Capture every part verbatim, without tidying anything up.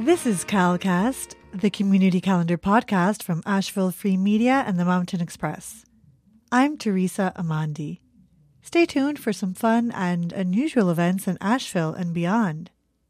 This is CalCast, the community calendar podcast from Asheville Free Media and the Mountain Express. I'm Teresa Amandi. Stay tuned for some fun and unusual events in Asheville and beyond.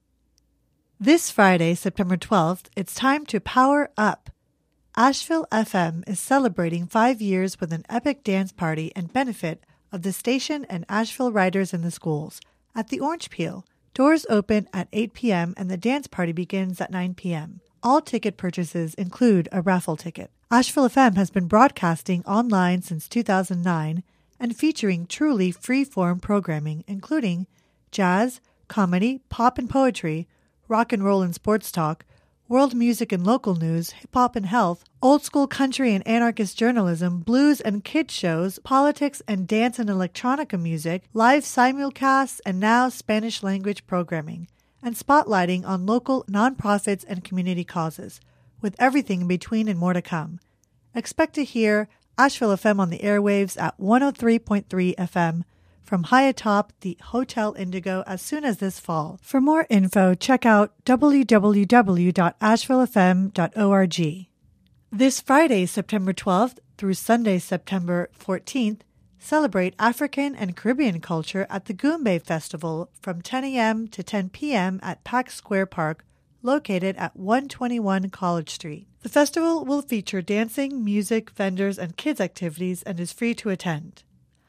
This Friday, September twelfth, it's time to power up. Asheville F M is celebrating five years with an epic dance party and benefit of the station and Asheville Riders in the Schools at the Orange Peel. Doors open at eight p.m. and the dance party begins at nine p.m. All ticket purchases include a raffle ticket. Asheville F M has been broadcasting online since two thousand nine and featuring truly free-form programming, including jazz, comedy, pop and poetry, rock and roll and sports talk, world music and local news, hip-hop and health, old-school country and anarchist journalism, blues and kids shows, politics and dance and electronica music, live simulcasts, and now Spanish-language programming, and spotlighting on local nonprofits and community causes, with everything in between and more to come. Expect to hear Asheville F M on the airwaves at one oh three point three F M from high atop the Hotel Indigo as soon as this fall. For more info, check out w w w dot asheville f m dot org. This Friday, September twelfth through Sunday, September fourteenth, celebrate African and Caribbean culture at the Goombay Festival from ten a.m. to ten p.m. at Pack Square Park, located at one twenty-one College Street. The festival will feature dancing, music, vendors, and kids' activities and is free to attend.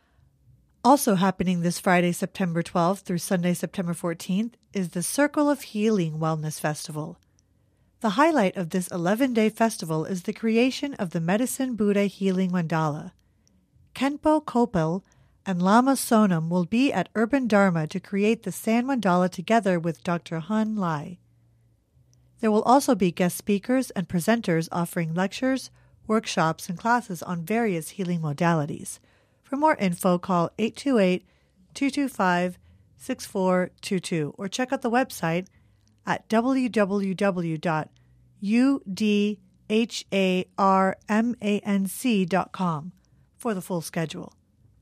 Also happening this Friday, September twelfth through Sunday, September fourteenth, is the Circle of Healing Wellness Festival. The highlight of this eleven-day festival is the creation of the Medicine Buddha Healing Mandala. Khenpo Kopel and Lama Sonam will be at Urban Dharma to create the Sand Mandala together with Doctor Han Lai. There will also be guest speakers and presenters offering lectures, workshops, and classes on various healing modalities. For more info, call eight two eight, two two five, six four two two or check out the website at w w w dot u d h a r m a n c dot com for the full schedule.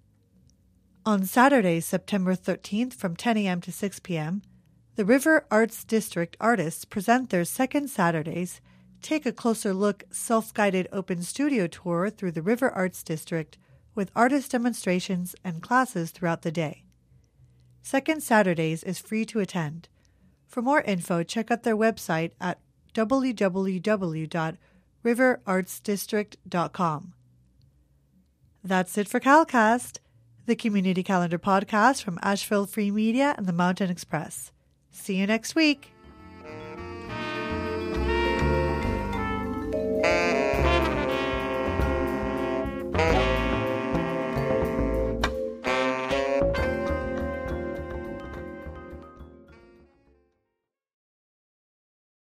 On Saturday, September thirteenth from ten a.m. to six p.m., the River Arts District artists present their second Saturdays, Take a Closer Look self-guided open studio tour through the River Arts District with artist demonstrations and classes throughout the day. Second Saturdays is free to attend. For more info, check out their website at w w w dot river arts district dot com. That's it for CalCast, the community calendar podcast from Asheville Free Media and the Mountain Express. See you next week.